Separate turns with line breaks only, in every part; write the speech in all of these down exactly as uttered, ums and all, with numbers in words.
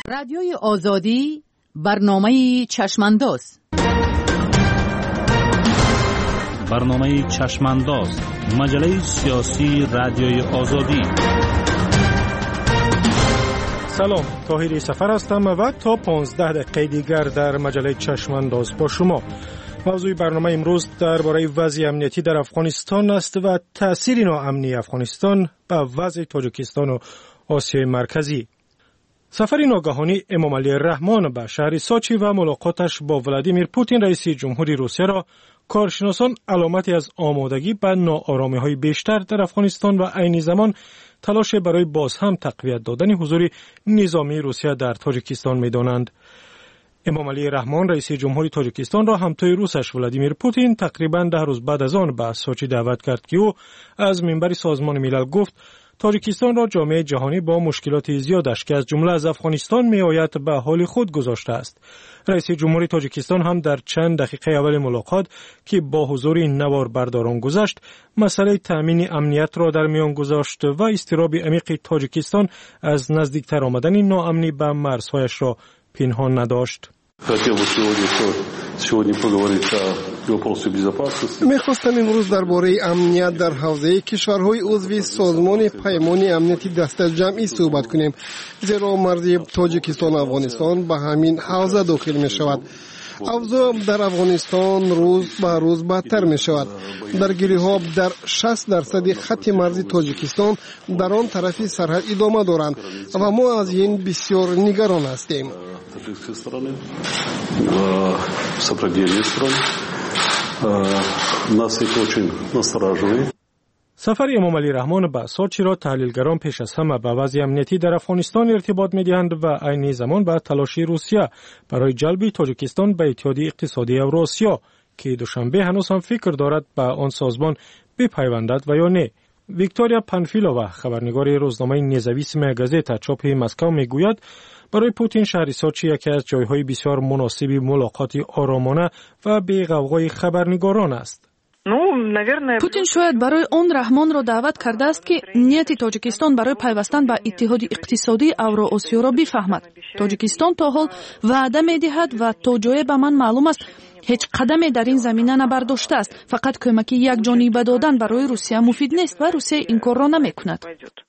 رادیوی آزادی برنامه چشمانداز.
برنامه چشمانداز، مجله سیاسی رادیوی آزادی.
سلام، طاهری سفر هستم و تا پانزده دقیقه دیگر در مجله چشمانداز با شما. موضوع برنامه امروز درباره وضع امنیتی در افغانستان است و تأثیر ناامنی افغانستان به وضع تاجیکستان و آسیای مرکزی. سفر ناگهانی امام علی رحمان به شهر سوچی و ملاقاتش با ولادیمیر پوتین رئیس جمهوری روسیه را کارشناسان علامتی از آمادگی به ناآرامی‌های بیشتر در افغانستان و عین زمان تلاش برای باز هم تقویت دادن حضور نظامی روسیه در تاجیکستان می‌دانند. امام علی رحمان رئیس جمهوری تاجیکستان را همتای روسش ولادیمیر پوتین تقریباً ده روز بعد از آن به سوچی دعوت کرد که او از منبر سازمان ملل گفت تاجیکستان را جامعه جهانی با مشکلات زیادش که از جمله از افغانستان می آید به حال خود گذاشته است. رئیس جمهوری تاجیکستان هم در چند دقیقه اول ملاقات که با حضور نوار برداران گذشت، مسئله تامین امنیت را در میان گذاشت و اضطراب عمیق تاجیکستان از نزدیکتر آمدن ناامنی به مرزهایش را پنهان نداشت.
می‌خواستم امروز درباره امنیت در حوزه کشورهای عضو سازمان پیمان امنیتی دست جمعی صحبت کنیم، زیرا مرز تاجیکستان و افغانستان به همین حوزه داخل می‌شود. اوضاع در افغانستان روز به روز بدتر می شود. درگیری‌ها در شصت درصد خط مرزی تاجیکستان در آن طرفی سرحد ادامه دارند و ما از این بسیار نگران هستیم.
سفر امام علی رحمان به سوچی را تحلیلگران پیش از همه به وضع امنیتی در افغانستان ارتباط می‌دهند و عین زمان به تلاش روسیه برای جلب تاجیکستان به اتحادیه اقتصادی اوراسیا که دوشنبه هنوز هم فکر دارد به آن سازمان بپیوندد و یا نه. ویکتوریا پانفیلووا خبرنگار روزنامه نزاویسمه گازتا چاپ مسکو میگوید برای پوتین شهر سوچی یکی از جایهای بسیار مناسب ملاقات آرامانه و بی غوغای خبرنگاران است.
پوتین شاید برای آن رحمان را دعوت کرده است که نیت تاجیکستان برای پیوستن به اتحاد اقتصادی اوراسیا را بفهمد. تاجیکستان تا حال وعده می‌دهد و تا جایی به من معلوم است هیچ قدمی در این زمینه نبرداشته است. فقط کمک یک جانبه دادن برای روسیه مفید نیست و روسیه این کار را نمی‌کند.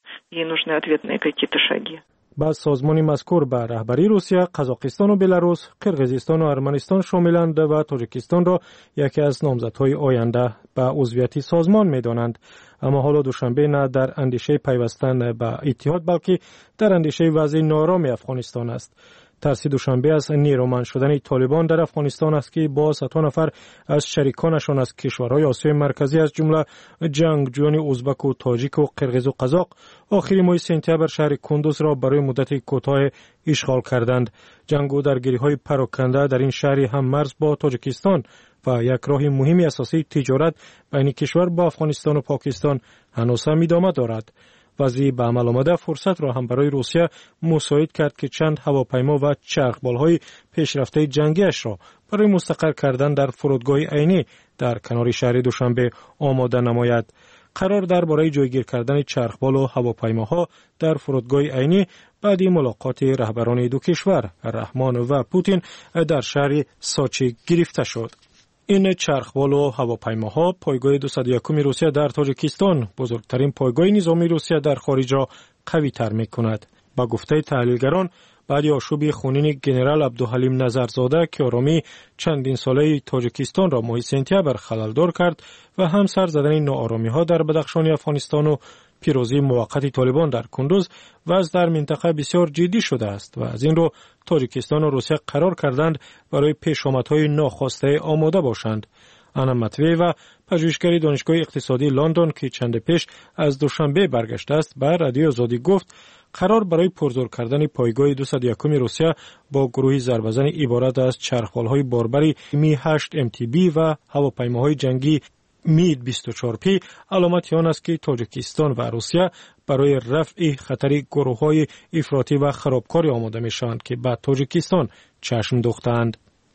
بعد سازمان مذکور به رهبری روسیه، قزاقستان و بلاروس، قرقیزستان و ارمنستان شاملند و تاجیکستان را یکی از نامزدهای آینده به عضویت سازمان می‌دانند. اما حالا دوشنبه نه در اندیشه پیوستن به اتحاد بلکه در اندیشه وضع ناآرام افغانستان است. ترس دوشنبه از نیرومند شدن طالبان در افغانستان است که با صدها نفر از شریکانشان از کشورهای آسیای مرکزی از جمله جنگجویان ازبک و تاجیک و قرقیز و قزاق آخر ماه سپتامبر شهر کندوز را برای مدت کوتاه اشغال کردند. جنگ و درگیری‌های پراکنده در این شهر هم مرز با تاجیکستان و یک راه مهمی اساسی تجارت بین کشور با افغانستان و پاکستان هنوز هم ادامه دارد. وضعی به عمل آمده فرصت را هم برای روسیه مساعد کرد که چند هواپیما و چرخبال‌های پیشرفته جنگیش را برای مستقر کردن در فرودگاه عینی در کنار شهر دوشنبه آماده نماید. قرار درباره جایگیر کردن چرخبال و هواپیماها در فرودگاه عینی بعد ملاقات رهبران دو کشور رحمان و پوتین در شهر سوچی گرفته شد. این چرخبال و هواپیماها پایگاه دویست و یک روسیه در تاجیکستان، بزرگترین پایگاه نظامی روسیه در خارج را قوی تر می کند. با گفته تحلیلگران بعد آشوب خونین گنرال عبدالحلیم نظرزاده که آرامی چندین ساله تاجیکستان را ماه سپتامبر خللدار کرد و هم سر زدن ناآرامی ها در بدخشان افغانستان و پیروزی موقت طالبان در کندوز وضع در منطقه بسیار جدی شده است و از این رو تاجیکستان و روسیه قرار کردند برای پیشامدهای ناخواسته آماده باشند. آنا متوی و پژوهشگر دانشگاه اقتصادی لندن که چند پیش از دوشنبه برگشته است به رادیو آزادی گفت قرار برای پرزور کردن پایگاه دویست و یک روسیه با گروهی ضربه‌زن عبارت از چرخبال‌های باربری می هشت ام تی بی و هواپیماهای جنگی مید بیست و چهار پی علامت آن است که تاجیکستان و روسیه برای رفع خطر گروه‌های افراطی و خرابکاری آماده می‌شوند که به تاجیکستان چشم دوختند.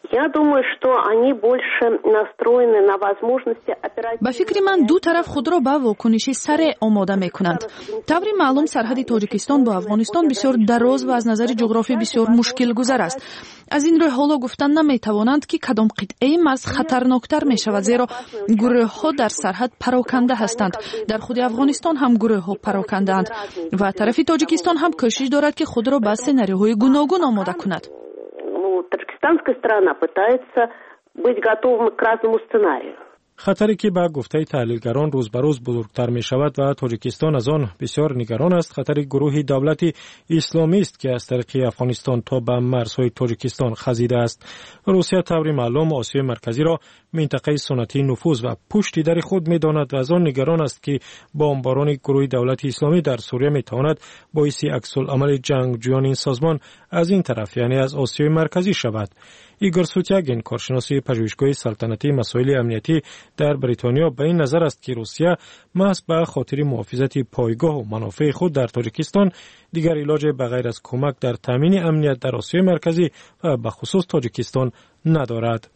ба фикри ман ду тараф худро ба вокуниши саре омода мекунанд. таври маълум сарҳади тоҷикистон бо афғонистон бисёр дароз ва аз назари ҷуғрофӣ бисёр мушкилгузар аст. аз ин рӯ ҳоло гуфтан наметавонанд ки кадом қитъаи марз хатарноктар мешавад, зеро гурӯҳҳо дар сарҳад пароканда ҳастанд. дар худи афғонистон ҳам гурӯҳҳо парокандаанд ва тарафи тоҷикистон ҳам кӯшиш дорад ки худро ба сенариоҳои гуногун омода кунад.
Таджикистанская сторона пытается быть готовым к разному сценарию.
خطری که با گفته تحلیلگران روز به روز بزرگتر می شود و تاجیکستان از آن بسیار نگران است. خطر گروهی دولت اسلامی است که از طریق افغانستان تا به مرزهای تاجیکستان خزیده است. روسیه طوری معلوم آسیای مرکزی را منطقه سنتی نفوذ و پشت در خود می داند و از آن نگران است که بمباران گروه دولت اسلامی در سوریه می تواند باعث عکس العمل جنگجویان این سازمان از این طرف یعنی از آسیای مرکزی شود. ایگور سوتیاگین کارشناس پژوهشگاه سلطنتی مسائل امنیتی در بریتانیا به این نظر است که روسیه محض به خاطر محافظت پایگاه و منافع خود در تاجیکستان دیگر علاج بغیر از کمک در تامین امنیت در آسیای مرکزی و به خصوص تاجیکستان ندارد.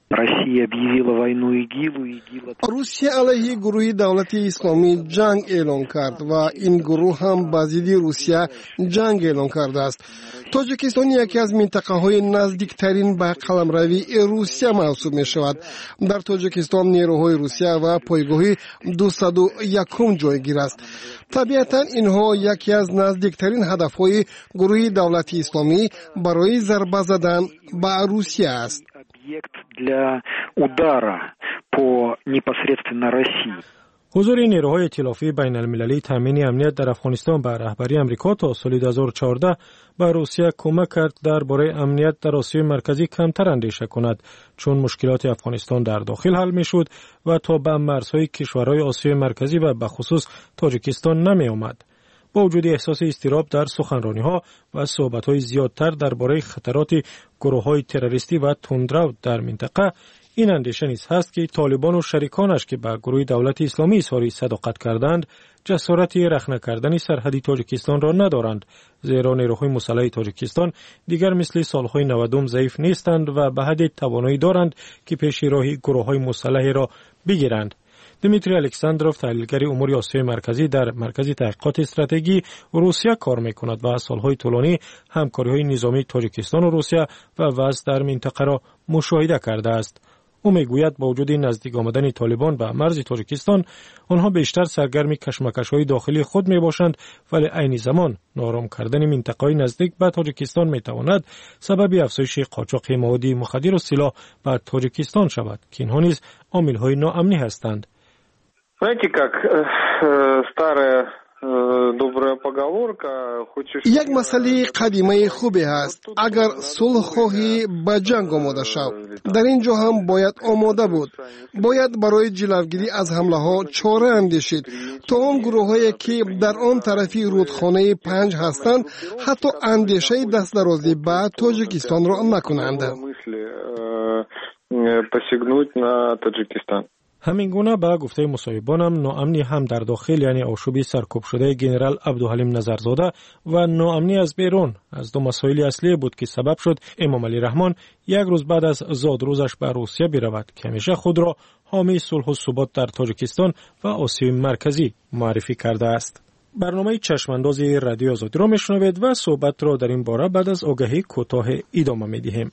روسیه علیه گروه دولت اسلامی جنگ اعلام کرد و این گروه هم با ضد روسیه جنگ اعلام کرده است. تاجیکستان یکی از منطقه های نزدیکترین به قلمروی روسیه محسوب می شود. در تاجیکستان نیروهای روسیه و پایگاه دویست و یک جایگیر است. طبیعتا اینها یکی از نزدیکترین هدفهای گروه دولت اسلامی برای ضربه زدن به روسیه است.
حضور نیروهای ائتلافی بین المللی تامین امنیت در افغانستان به رهبری امریکا تا سال دو هزار و چهارده به روسیه کمک کرد درباره امنیت در آسیای مرکزی کمتر اندیشه کند، چون مشکلات افغانستان در داخل حل میشد و تا به مرزهای کشورهای آسیای مرکزی و به خصوص تاجیکستان نمی آمد. با وجود احساس اضطراب در سخنرانی‌ها و صحبت‌های زیادتر درباره خطرات گروه‌های تروریستی و تندرو در منطقه، این اندیشه نیز هست که طالبان و شریکانش که به گروه دولت اسلامی اظهار صداقت کردند، جسارت رخنه کردن سرحدی تاجیکستان را ندارند، زیرا نیروهای مسلح تاجیکستان دیگر مثل سالهای نودم ضعیف نیستند و به حد توانایی دارند که پیش راهی گروه‌های مسلح را بگیرند. دمیتری الکساندروف تحلیلگر امور آسیای مرکزی در مرکز تحقیقات استراتژی روسیه کار می‌کند و سالهای طولانی همکاری‌های نظامی تاجیکستان و روسیه و وضع در منطقه را مشاهده کرده است. او میگوید با وجود نزدیک آمدن طالبان به مرز تاجیکستان، آنها بیشتر سرگرم کشمکش‌های داخلی خود میباشند، ولی عین زمان نارام کردن منطقه‌های نزدیک به تاجیکستان میتواند سبب افزایش قاچاق مواد مخدر و سلاح به تاجیکستان شود که اینها نیز عامل‌های ناامنی هستند.
یک مسئله قدیمی خوبی هست. اگر صلح خواهی به جنگ آماده شو. در اینجا هم باید آماده بود. باید برای جلوگیری از حمله ها چاره اندیشید تا آن گروه هایی که در آن طرفی رودخانه پنج هستند حتی اندیشه دست درازی به تاجیکستان را نکنند.
همین گونه به گفته مصاحبانم ناامنی هم در داخل یعنی آشوبی سرکوب شده جنرال عبدالحلیم نظرزاده و ناامنی از بیرون از دو مسائل اصلی بود که سبب شد امام علی رحمان یک روز بعد از زادروزش به روسیه برود که همیشه خود را حامی صلح و ثبات در تاجیکستان و آسیای مرکزی معرفی کرده است. برنامه چشمانداز رادیو آزادی را میشنوید و صحبت را در این باره بعد از آگهی کوتاه ادامه میدهیم.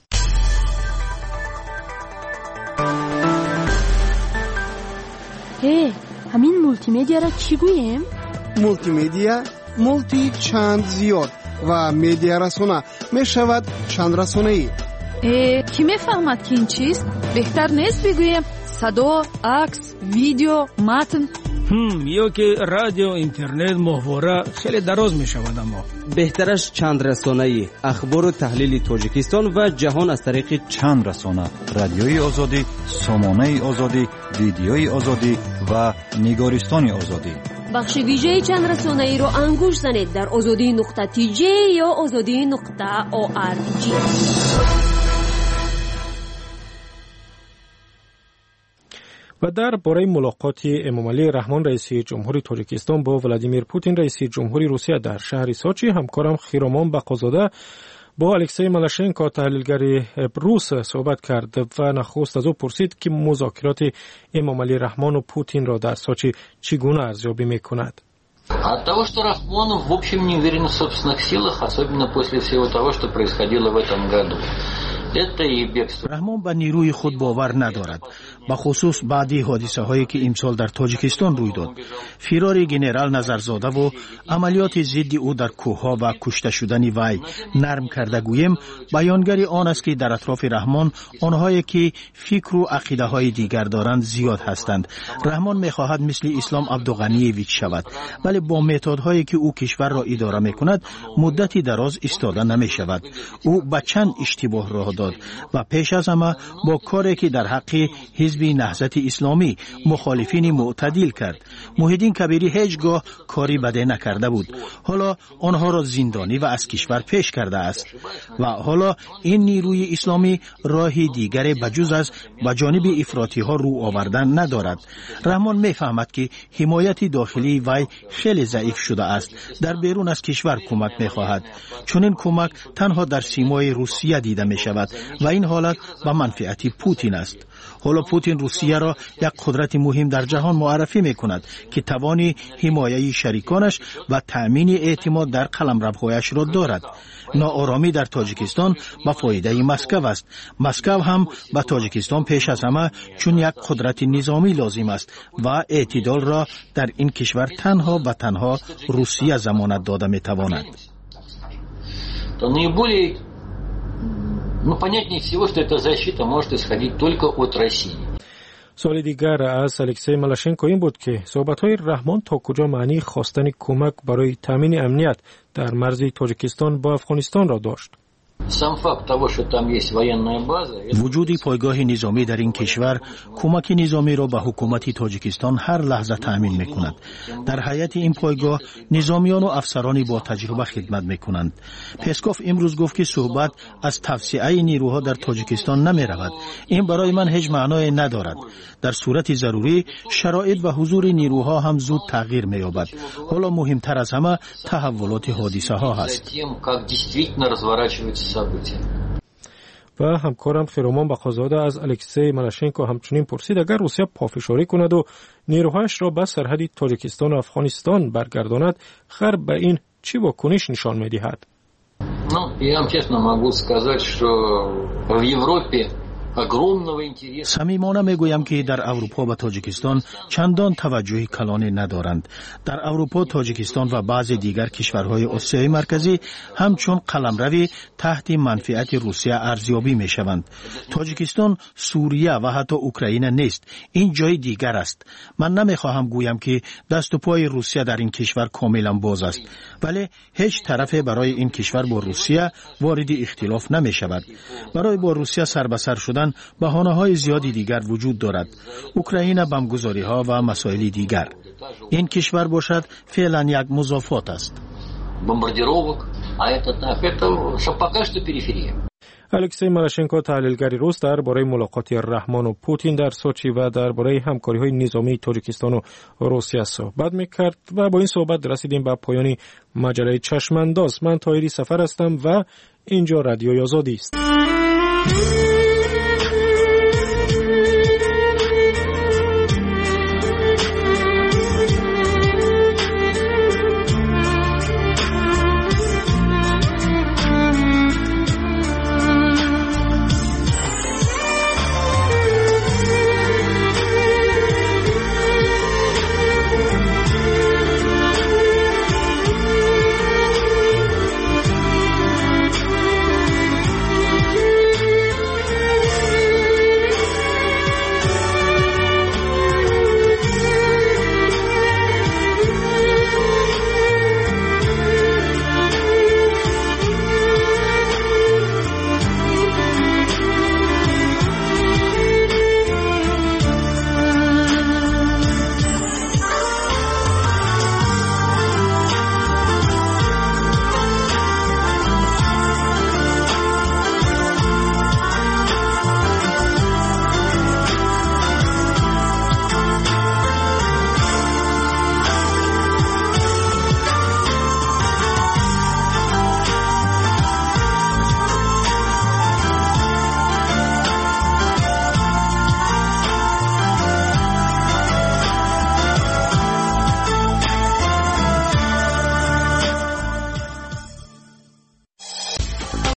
هی، همین مولتی مدیا را چی گوییم؟
مولتی مدیا، مولتی چند زیاد و مدیا رسانه می شود چند رسانه ای.
ای، کی می فهمد که این چیست؟ بهتر نیست بگوییم صدا، عکس، ویدیو، متن.
هم یا که رادیو، اینترنت، محتوا خیلی دراز می شود، اما
بهترش چند رسانه‌ای، اخبار و تحلیل تاجیکستان و جهان از طریق
چند رسانه، رادیوی آزادی، سامانه آزادی، ویدیوی آزادی و نگارستان آزادی.
بخش ویژه چند رسانه‌ای رو انگوش زنید در آزادی نقطه تی جی یا آزادی نقطه او آر جی.
و در باره ملاقات امام علی رحمان رئیس جمهوری تاجیکستان با ولادیمیر پوتین رئیس جمهوری روسیه در شهر سوچی، همکارم خیرامان بقازاده با الکسی مالاشنکو تحلیلگر روس صحبت کرد و نخست از او پرسید که مذاکرات امام علی رحمان و پوتین را در سوچی چگونه ارزیابی میکند.
От того, что Рахмон в общем не уверен в собственных силах, особенно после всего того, что происходило в этом году.
رحمان به نیروی خود باور ندارد، به خصوص بعدی حادثه هایی که امسال در تاجیکستان روی داد. فرار گنرال نظرزاده و عملیات ضد او در کوهها و کشته شدن وی نرم کرده گویم بیانگر آن است که در اطراف رحمان آنهایی که فکر و عقیده های دیگر دارند زیاد هستند. رحمان میخواهد مثل اسلام عبدالغنیویچ شود، ولی با متدهایی که او کشور را اداره میکند مدتی دراز ایستاده نمی شود. او به چند اشتباه راه داد و پیش از همه با کاری که در حق حزب نهضت اسلامی مخالفین معتدل کرد. محیدین کبیری هیچگاه کاری بده نکرده بود، حالا آنها را زندانی و از کشور پیش کرده است و حالا این نیروی اسلامی راهی دیگر بجز از به جانب افراطی ها رو آوردن ندارد. رحمان میفهمد که حمایت داخلی وی خیلی ضعیف شده است. در بیرون از کشور کمک میخواهد، چون این کمک تنها در سیمای روسیه دیده می شود و این حالت به منفعت پوتین است. حالا پوتین روسیه را یک قدرت مهم در جهان معرفی می کند که توان حمایت شریکانش و تأمین اعتماد در قلمروهایش را دارد. ناآرامی در تاجیکستان به فایده مسکو است. مسکو هم به تاجیکستان پیش از همه چون یک قدرت نظامی لازم است و اعتدال را در این کشور تنها و تنها روسیه ضمانت داده می تواند.
Ну, понятнее всего, что эта защита может исходить только от России.
سوال دیگر از الکسی مالاشنکو این بود که صحبت‌های رحمان تا کجا معنی خواستن کمک برای تامین امنیت در مرز تاجیکستان با افغانستان را داشت.
وجود پایگاه نظامی در این کشور کمک نظامی را به حکومت تاجیکستان هر لحظه تأمین می‌کند. در حیات این پایگاه نظامیان و افسرانی با تجربه خدمت می‌کنند. پسکوف امروز گفت که صحبت از توسعه نیروها در تاجیکستان نمی‌رود. این برای من هیچ معنای ندارد. در صورت ضروری شرایط و حضور نیروها هم زود تغییر می‌یابد. حالا مهمتر از همه تحولات حادثه‌ها هست.
و همکارم خیرومان بخازاده از الکسی مالاشنکو همچنین پرسید اگر روسیه پافشاری کند و نیروهایش را به سرحد تاجیکستان و افغانستان برگرداند خیر به این چی واکنش نشان می‌دهد؟
Ну, я вам честно могу сказать, что в Европе
صمیمانه میگویم که در اروپا و تاجیکستان چندان توجه کلانی ندارند. در اروپا، تاجیکستان و بعضی دیگر کشورهای آسیای مرکزی همچون قلمروی تحت منفعت روسیه ارزیابی می شوند. تاجیکستان سوریه و حتی اوکراین نیست، این جای دیگر است. من نمیخواهم گویم که دست و پای روسیه در این کشور کاملا باز است، ولی هیچ طرف برای این کشور با روسیه وارد اختلاف نمی شود. برای با روسیه سر به سر شدن بهانه‌های زیادی دیگر وجود دارد. اوکراین، بمبگذاری‌ها و مسائل دیگر. این کشور باشد فعلا یک مضافات است.
بمباردировок, а это так, это пока что периферия.
الکسی مالاشنکو تحلیلگر روس درباره ملاقات رحمان و پوتین در سوچی و درباره همکاری‌های نظامی تاجیکستان و روسیه صحبت می‌کرد و با این صحبت رسیدیم به پایان مجله چشمانداز. من طاهری سفر هستم و اینجا رادیوی آزادی است.